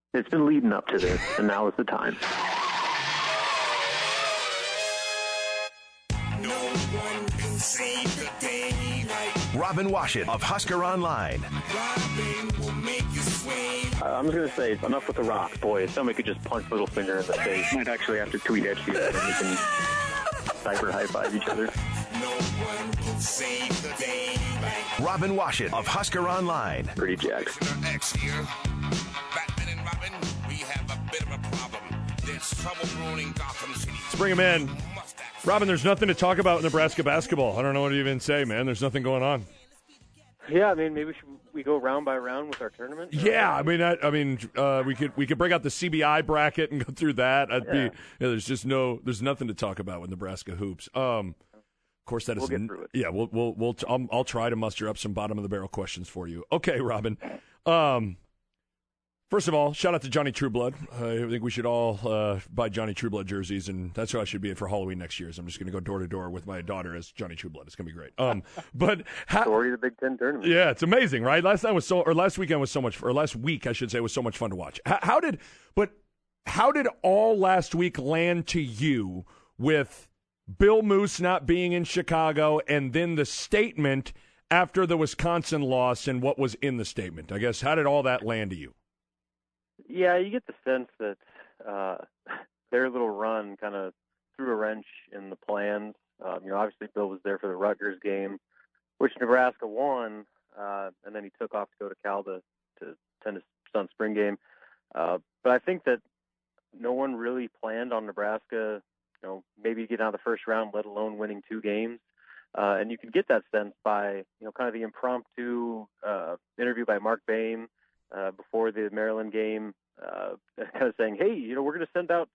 It's been leading up to this, and now is the time. No one can save the day like Robin Washut of Husker Online. Robin will make you sway. I'm just going to say, enough with The Rock. Boy, if somebody could just punch Littlefinger in the face. Might actually have to tweet at you, and we can cyber high-five each other. No one can save the day like Robin Washut of Husker Online. Pretty jacked. Commissioner X here. Batman and Robin, we have a bit of a problem. There's trouble brewing in Gotham City. Let's bring him in. Robin, there's nothing to talk about in Nebraska basketball. I don't know what to even say, man. There's nothing going on. Yeah, I mean, maybe we go round by round with our tournament? Yeah, I mean, we could break out the CBI bracket and go through that. There's nothing to talk about with Nebraska hoops. Of course, that is. We'll get through it. Yeah, I'll try to muster up some bottom of the barrel questions for you. Okay, Robin. First of all, shout out to Johnny Trueblood. I think we should all buy Johnny Trueblood jerseys, and that's who I should be for Halloween next year. So I'm just going to go door to door with my daughter as Johnny Trueblood. It's going to be great. But Story of the Big Ten tournament. Yeah, it's amazing, right? Last weekend was so much, or last week I should say, was so much fun to watch. How did all last week land to you with Bill Moose not being in Chicago, and then the statement after the Wisconsin loss and what was in the statement? I guess, how did all that land to you? Yeah, you get the sense that their little run kind of threw a wrench in the plans. Obviously Bill was there for the Rutgers game, which Nebraska won, and then he took off to go to Cal to attend his son's spring game. But I think that no one really planned on Nebraska, maybe getting out of the first round, let alone winning 2 games. And you can get that sense by, kind of the impromptu interview by Mark Boehm before the Maryland game, kind of saying, hey, we're going to send out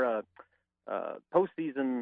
postseason,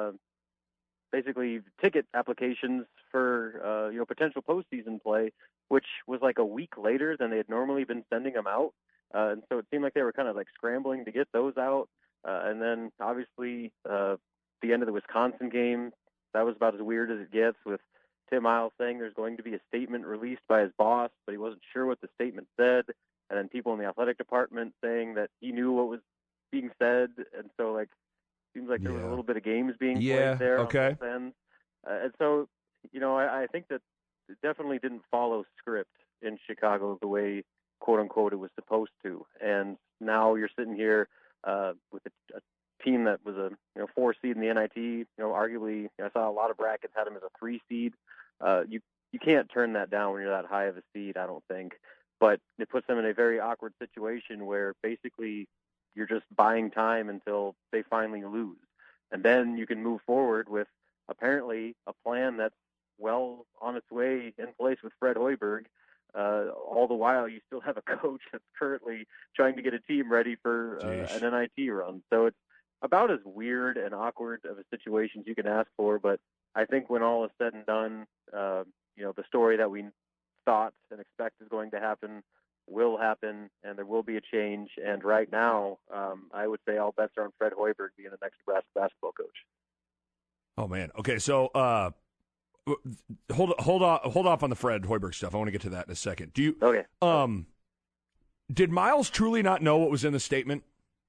basically ticket applications for, potential postseason play, which was like a week later than they had normally been sending them out. And so it seemed like they were kind of like scrambling to get those out. And then obviously the end of the Wisconsin game, that was about as weird as it gets, with Tim Miles saying there's going to be a statement released by his boss, but he wasn't sure what the statement said. And then people in the athletic department saying that he knew what was being said. And so, seems like there was a little bit of games being played there. Okay. On both ends. And so, I think that it definitely didn't follow script in Chicago the way, quote unquote, it was supposed to. And now you're sitting here with a team that was a 4 seed in the NIT. Arguably, I saw a lot of brackets had them as a 3 seed. You can't turn that down when you're that high of a seed, I don't think. But it puts them in a very awkward situation where basically you're just buying time until they finally lose. And then you can move forward with apparently a plan that's well on its way in place with Fred Hoiberg. All the while, you still have a coach that's currently trying to get a team ready for an NIT run. So it's about as weird and awkward of a situation as you can ask for. But I think when all is said and done, the story that we thought and expect is going to happen will happen, and there will be a change. And right now, I would say all bets are on Fred Hoiberg being the next Nebraska basketball coach. Oh man. Okay, so hold off on the Fred Hoiberg stuff. I want to get to that in a second. Do you? Okay. Did Miles truly not know what was in the statement?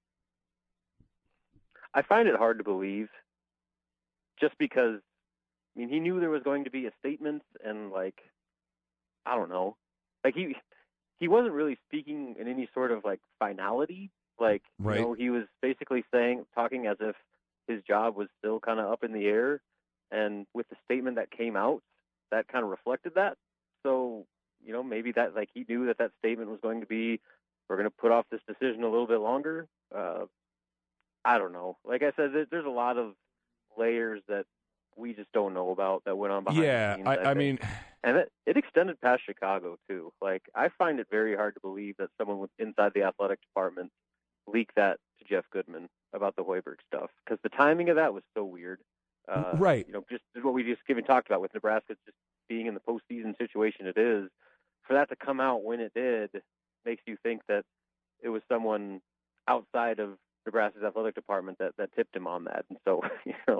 I find it hard to believe, just because, he knew there was going to be a statement, and I don't know, he wasn't really speaking in any sort of finality. Right. He was basically talking as if his job was still kind of up in the air, and with the statement that came out, that kind of reflected that. So, maybe that he knew that statement was going to be, we're going to put off this decision a little bit longer. I don't know. Like I said, there's a lot of layers that we just don't know about that went on behind the scenes. I mean, and it extended past Chicago too. I find it very hard to believe that someone inside the athletic department leaked that to Jeff Goodman about the Hoiberg stuff, because the timing of that was so weird. Right. Just what we just even talked about with Nebraska just being in the postseason situation it is. For that to come out when it did makes you think that it was someone outside of Nebraska's athletic department that tipped him on that. And so,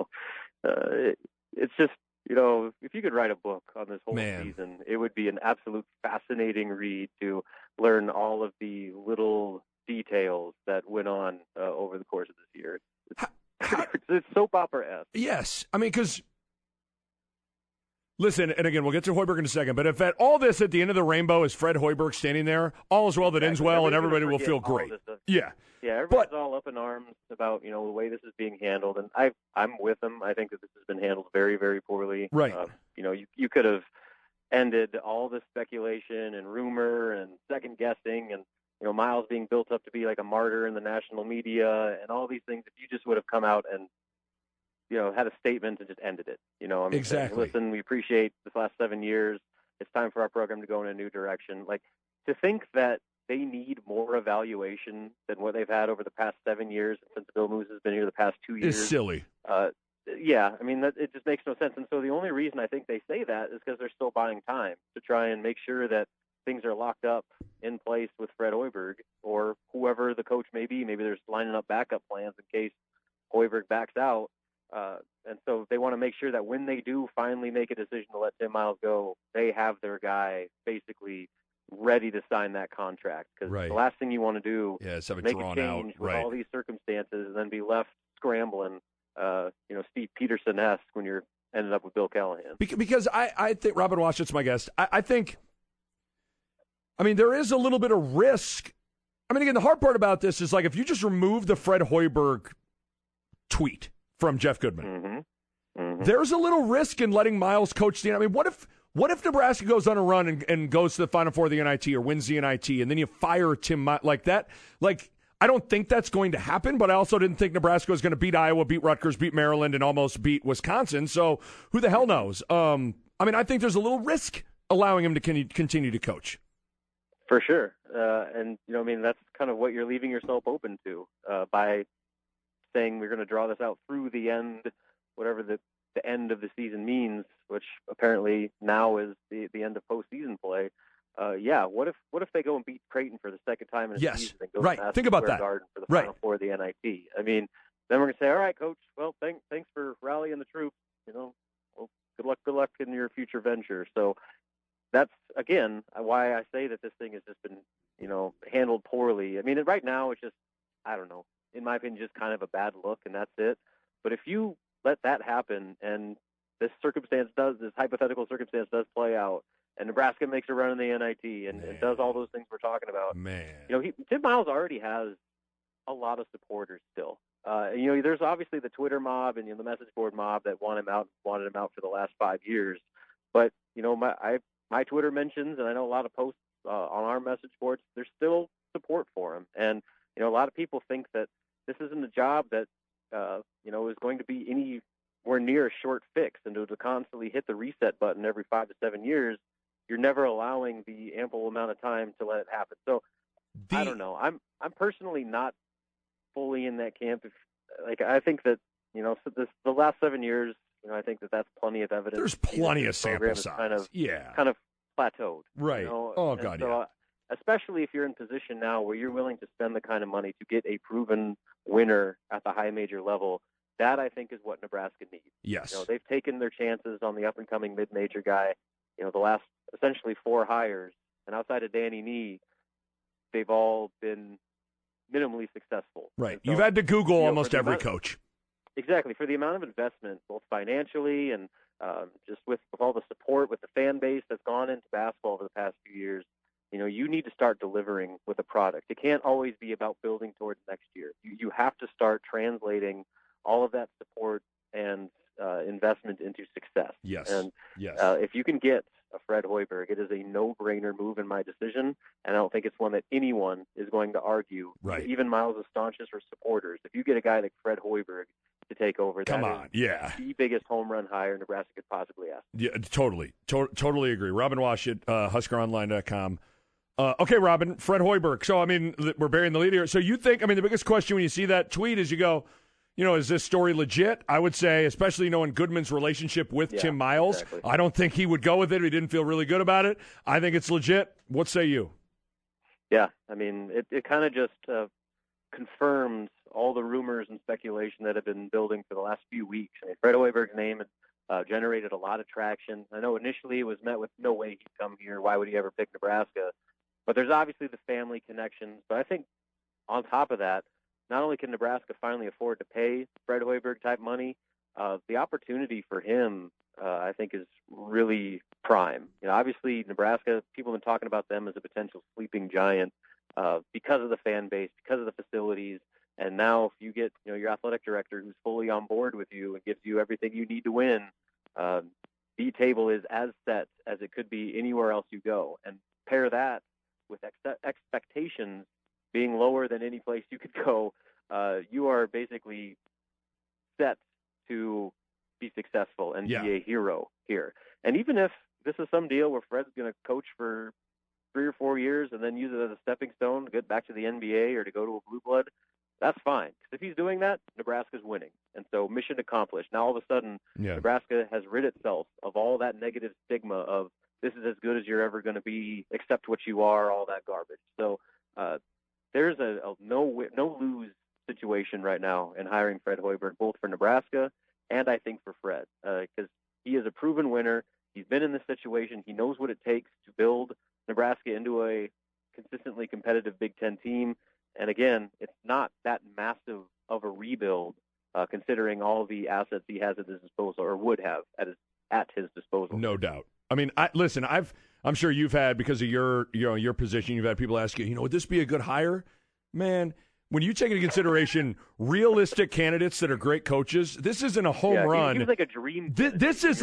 it's just, if you could write a book on this whole season, it would be an absolute fascinating read to learn all of the little details that went on over the course of this year. It's soap opera-esque. Yes. I mean, because, listen, and again, we'll get to Hoiberg in a second, but if at all this at the end of the rainbow is Fred Hoiberg standing there, all is well that ends well, and everybody will feel great. Yeah. Yeah, everybody's all up in arms about, the way this is being handled, and I'm with them. I think that this has been handled very, very poorly. Right. You could have ended all this speculation and rumor and second guessing and, Miles being built up to be like a martyr in the national media and all these things if you just would have come out and, had a statement and just ended it. Exactly. Saying, listen, we appreciate this last 7 years. It's time for our program to go in a new direction. Like, to think that they need more evaluation than what they've had over the past 7 years since Bill Moose has been here the past 2 years. It's silly. Yeah, I mean, it just makes no sense. And so the only reason I think they say that is because they're still buying time to try and make sure that things are locked up in place with Fred Hoiberg or whoever the coach may be. Maybe there's lining up backup plans in case Hoiberg backs out. And so they want to make sure that when they do finally make a decision to let Tim Miles go, they have their guy basically ready to sign that contract. Because the last thing you want to do is make a change with all these circumstances and then be left scrambling, Steve Peterson-esque when you're ended up with Bill Callahan. Because I think Robin Washut's my guest. I think, there is a little bit of risk. Again, the hard part about this is, like, if you just remove the Fred Hoiberg tweet from Jeff Goodman, there's a little risk in letting Miles coach the. What if Nebraska goes on a run and goes to the Final Four of the NIT or wins the NIT, and then you fire Tim Miles like that? Like, I don't think that's going to happen, but I also didn't think Nebraska was going to beat Iowa, beat Rutgers, beat Maryland, and almost beat Wisconsin. So who the hell knows? I think there's a little risk allowing him to continue to coach. For sure. And that's kind of what you're leaving yourself open to by saying we're going to draw this out through the end, whatever the end of the season means, which apparently now is the end of postseason play. What if they go and beat Creighton for the second time in a season? And go to Think about that. Garden for the Final Four of the NIT. Then we're going to say, all right, coach. Well, thanks for rallying the troops. Well, good luck in your future venture. So that's again why I say that this thing has just been handled poorly. Right now it's just, I don't know, in my opinion, just kind of a bad look, and that's it. But if you let that happen and this hypothetical circumstance does play out, and Nebraska makes a run in the NIT and does all those things we're talking about, Tim Miles already has a lot of supporters still. There's obviously the Twitter mob and the message board mob that wanted him out for the last 5 years. But my Twitter mentions, and I know a lot of posts on our message boards, there's still support for him. And a lot of people think that this isn't a job that is going to be anywhere near a short fix, and to constantly hit the reset button every 5 to 7 years, you're never allowing the ample amount of time to let it happen. So I don't know. I'm personally not fully in that camp. I think that the last 7 years, I think that that's plenty of evidence. There's plenty of sample size. Kind of plateaued. Right. Oh God, yeah. Especially if you're in position now where you're willing to spend the kind of money to get a proven winner at the high major level, that I think is what Nebraska needs. Yes. They've taken their chances on the up-and-coming mid-major guy. The last essentially 4 hires, and outside of Danny Nee, they've all been minimally successful. Right. So, you've had to Google almost every coach. Exactly. For the amount of investment, both financially and just with all the support, with the fan base that's gone into basketball over the past few years, you need to start delivering with a product. It can't always be about building towards next year. You have to start translating all of that support and investment into success. Yes. And yes. If you can get a Fred Hoiberg, it is a no-brainer move in my decision, and I don't think it's one that anyone is going to argue. Right. Even Miles' staunchest or supporters. If you get a guy like Fred Hoiberg to take over, that is the biggest home run hire Nebraska could possibly ask. Yeah, totally. Totally agree. Robin Washut, HuskerOnline.com. Okay, Robin, Fred Hoiberg. So, we're burying the lead here. So you think, the biggest question when you see that tweet is you go, is this story legit? I would say, especially knowing Goodman's relationship with Tim Miles, exactly. I don't think he would go with it. He didn't feel really good about it. I think it's legit. What say you? Yeah, it kind of just confirms all the rumors and speculation that have been building for the last few weeks. Fred Hoiberg's name generated a lot of traction. I know initially it was met with no way he'd come here. Why would he ever pick Nebraska? But there's obviously the family connections. But I think on top of that, not only can Nebraska finally afford to pay Fred Hoiberg type money, the opportunity for him, I think, is really prime. Obviously, Nebraska, people have been talking about them as a potential sleeping giant because of the fan base, because of the facilities. And now if you get, your athletic director who's fully on board with you and gives you everything you need to win, the table is as set as it could be anywhere else you go. And pair that with expectations being lower than any place you could go, you are basically set to be successful and be a hero here. And even if this is some deal where Fred's going to coach for 3 or 4 years and then use it as a stepping stone to get back to the NBA or to go to a blue blood, that's fine. Because if he's doing that, Nebraska's winning. And so mission accomplished. Now all of a sudden, Nebraska has rid itself of all that negative stigma of this is as good as you're ever going to be, accept what you are, all that garbage. So there's a no-lose situation right now in hiring Fred Hoiberg, both for Nebraska and I think for Fred, because he is a proven winner. He's been in this situation. He knows what it takes to build Nebraska into a consistently competitive Big Ten team. And again, it's not that massive of a rebuild, considering all the assets he has at his disposal, or would have at his disposal. No doubt. I mean, listen, I'm sure you've had, because of your position, you've had people ask you, would this be a good hire? Man, when you take into consideration realistic candidates that are great coaches, this isn't a home run. He was like a dream. This is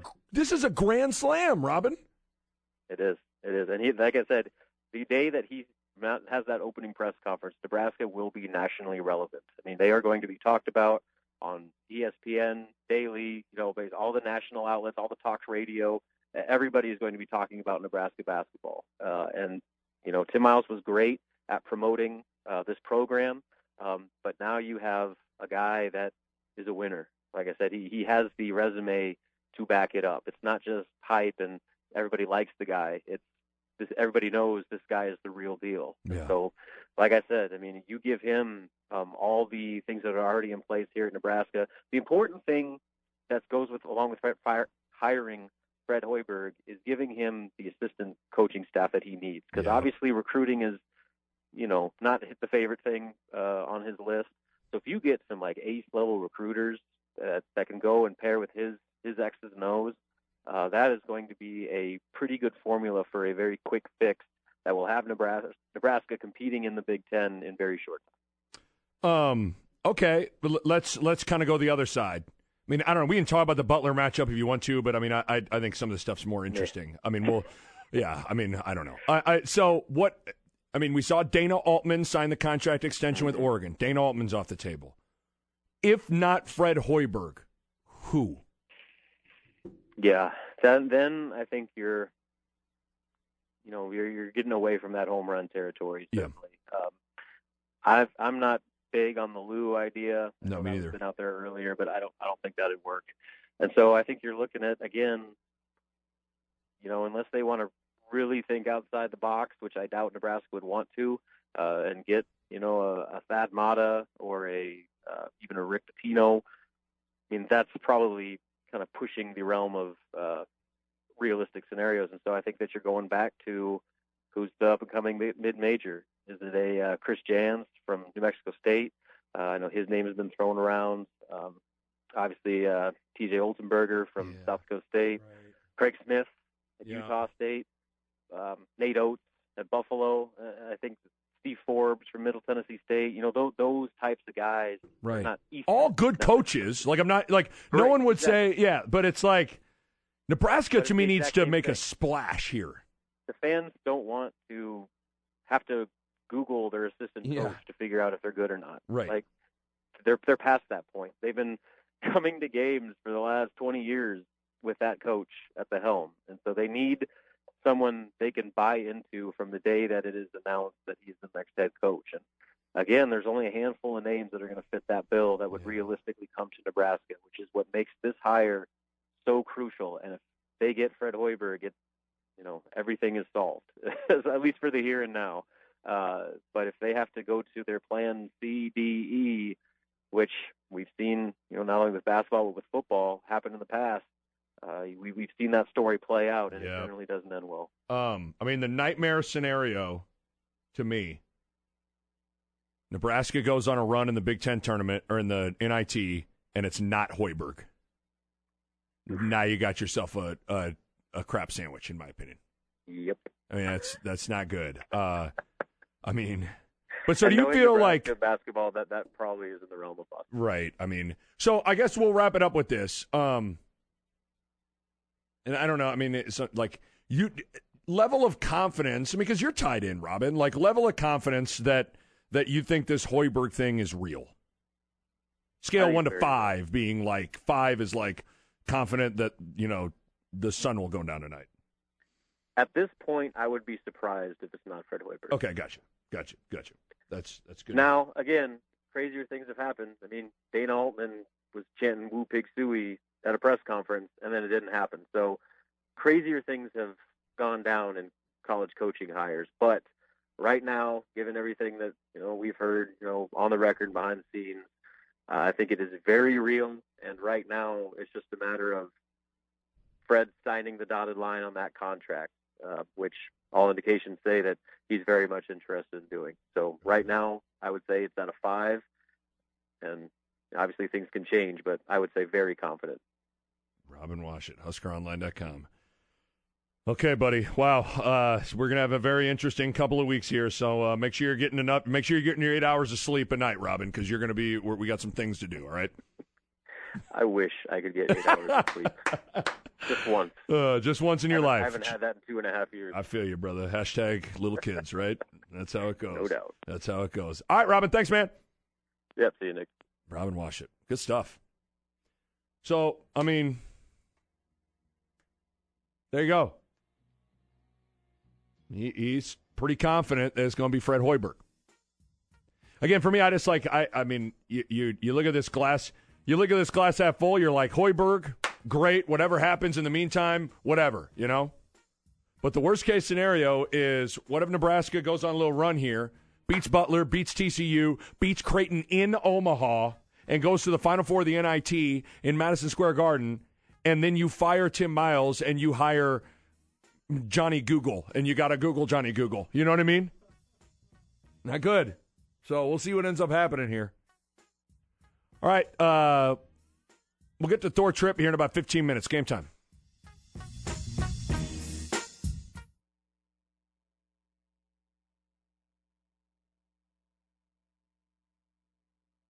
a grand slam, Robin. It is. And like I said, the day that he has that opening press conference, Nebraska will be nationally relevant. I mean, they are going to be talked about on ESPN daily, all the national outlets, all the talk radio. Everybody is going to be talking about Nebraska basketball. And Tim Miles was great at promoting this program, but now you have a guy that is a winner. Like I said, he has the resume to back it up. It's not just hype and everybody likes the guy. Everybody knows this guy is the real deal. Yeah. So, like I said, I mean, you give him all the things that are already in place here at Nebraska. The important thing that goes along with hiring Fred Hoiberg is giving him the assistant coaching staff that he needs, because obviously recruiting is, not the favorite thing on his list. So if you get some like ace level recruiters that can go and pair with his X's and O's, that is going to be a pretty good formula for a very quick fix that will have Nebraska competing in the Big Ten in very short time. Okay, but let's kind of go the other side. I mean, I don't know. We can talk about the Butler matchup if you want to, but I mean, I think some of the stuff's more interesting. Yeah. I mean, I mean, I don't know. So what? I mean, we saw Dana Altman sign the contract extension with Oregon. Dana Altman's off the table. If not Fred Hoiberg, who? Yeah, then I think you're getting away from that home run territory. Certainly. Yeah. I'm not big on the Lou idea. No, me either. Been out there earlier, but I don't think that'd work. And so I think you're looking at, again, unless they want to really think outside the box, which I doubt Nebraska would want to, and get a Thad Matta or even a Rick Pitino. I mean, that's probably kind of pushing the realm of realistic scenarios. And so I think that you're going back to who's the up-and-coming mid-major. Is it a Chris Jans from New Mexico State? I know his name has been thrown around. Obviously, T.J. Olsenberger from South Dakota State. Right. Craig Smith at Utah State. Nate Oates at Buffalo. I think Steve Forbes from Middle Tennessee State. Those types of guys. Right. Not all good coaches. Like, I'm not like no one would say, but it's like Nebraska to me needs to make a splash here. The fans don't want to have to Google their assistant coach to figure out if they're good or not. Right. Like they're past that point. They've been coming to games for the last 20 years with that coach at the helm, and so they need someone they can buy into from the day that it is announced that he's the next head coach. And again, there's only a handful of names that are going to fit that bill that would realistically come to Nebraska, which is what makes this hire so crucial. And if they get Fred Hoiberg, everything is solved, at least for the here and now. But if they have to go to their plan C, D, E, which we've seen, not only with basketball but with football happen in the past, we've seen that story play out, and it generally doesn't end well. I mean, the nightmare scenario to me Nebraska goes on a run in the Big Ten tournament or in the NIT, and it's not Hoiberg. Now you got yourself a crap sandwich, in my opinion. Yep. I mean, that's not good. I mean, but so do And you knowing feel Nebraska like basketball that probably is in the realm of possibility. right? I mean, so I guess we'll wrap it up with this. And I don't know. I mean, it's like you level of confidence because you're tied in, Robin. Like level of confidence that you think this Hoiberg thing is real. Scale 1 to 5, being like 5 is like confident that the sun will go down tonight. At this point, I would be surprised if it's not Fred Hoiberg. Okay, gotcha. That's good. Now, again, crazier things have happened. I mean, Dana Altman was chanting "Woo Pig Suey" at a press conference, and then it didn't happen. So, crazier things have gone down in college coaching hires. But right now, given everything that we've heard, on the record, behind the scenes, I think it is very real. And right now, it's just a matter of Fred signing the dotted line on that contract, which all indications say that he's very much interested in doing. So right now, I would say it's at a 5, and obviously things can change, but I would say very confident. Robin Washut, HuskerOnline.com. Okay, buddy. Wow, we're gonna have a very interesting couple of weeks here. So make sure you're getting enough. Make sure you're getting your 8 hours of sleep a night, Robin, because you're gonna be. We got some things to do. All right. I wish I could get 8 hours of sleep. Just once. Just once in your life. I haven't had that in 2.5 years. I feel you, brother. Hashtag little kids, right? That's how it goes. No doubt. That's how it goes. All right, Robin. Thanks, man. Yep. See you, Nick. Robin Washut. Good stuff. So, I mean, there you go. He's pretty confident that it's going to be Fred Hoiberg. Again, for me, I just like, I mean, you look at this glass. You look at this glass half full, you're like, Hoiberg, great, whatever happens in the meantime, whatever, But the worst-case scenario is, what if Nebraska goes on a little run here, beats Butler, beats TCU, beats Creighton in Omaha, and goes to the Final Four of the NIT in Madison Square Garden, and then you fire Tim Miles and you hire Johnny Google, and you got to Google Johnny Google. You know what I mean? Not good. So we'll see what ends up happening here. All right, we'll get to Thor Tripp here in about 15 minutes. Game time.